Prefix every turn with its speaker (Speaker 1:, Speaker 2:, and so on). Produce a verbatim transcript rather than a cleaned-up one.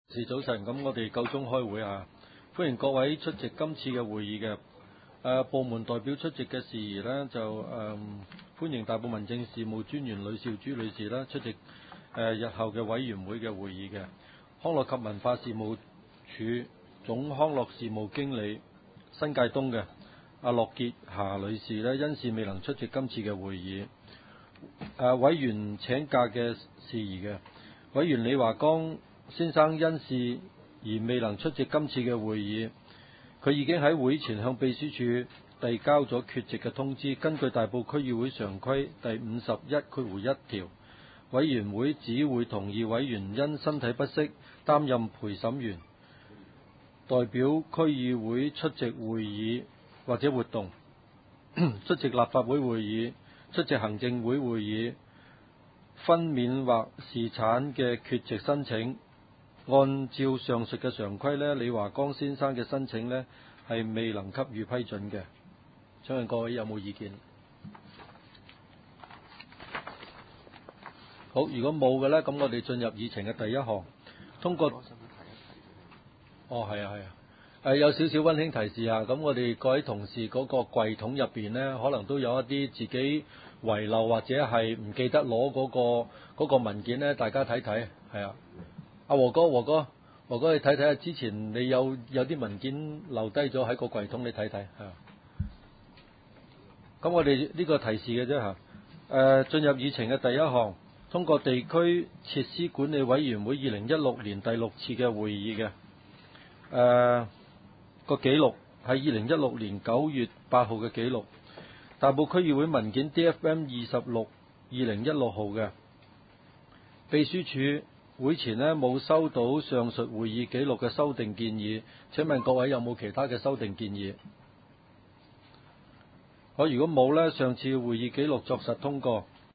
Speaker 1: 是早晨，咁我哋夠鐘開會啊！歡迎各位出席今次嘅會議嘅。誒、呃、部門代表出席嘅事宜呢，就誒、呃、歡迎大埔民政事務專員呂少珠女士啦出席誒、呃、日後嘅委員會嘅會議嘅。康樂及文化事務署總康樂事務經理新界東嘅阿樂潔霞女士呢，因事未能出席今次嘅會議。誒、呃、委員請假嘅事宜嘅，委員李華剛先生因事而未能出席今次嘅會議，佢已經喺會前向秘書處遞交咗缺席嘅通知。根據大埔區議會常規第五十一括弧一條，委員會只會同意委員因身體不適擔任陪審員，代表區議會出席會議或者活動，出席立法會會議、出席行政會會議、分娩或侍產嘅缺席申請。按照上述嘅常規呢，李華剛先生嘅申請呢係未能給予批准嘅。請問各位有冇意見？好，如果冇嘅呢，咁我哋進入議程嘅第一項，通過。哦，係啊，係啊。誒，有少少溫馨提示啊，咁我哋各位同事嗰個櫃桶入邊呢，可能都有一啲自己遺漏或者係唔記得攞嗰個嗰個文件呢，大家睇睇，係啊。阿和哥，和哥，和哥，你睇睇下，之前你有有啲文件留低咗喺個櫃桶，你睇睇嚇。咁我哋呢個提示嘅啫嚇。誒、呃，進入議程嘅第一項，通過地區設施管理委員會二零一六年第六次嘅會議嘅。誒、呃，個記錄係二零一六年九月八號嘅記錄，大埔區議會文件 D F M 二十六二零一六號嘅。秘書處會前呢冇收到上述會議記錄嘅修訂建議，請問各位有冇其他嘅修訂建議？好，如果冇呢，上次會議記錄作實通過。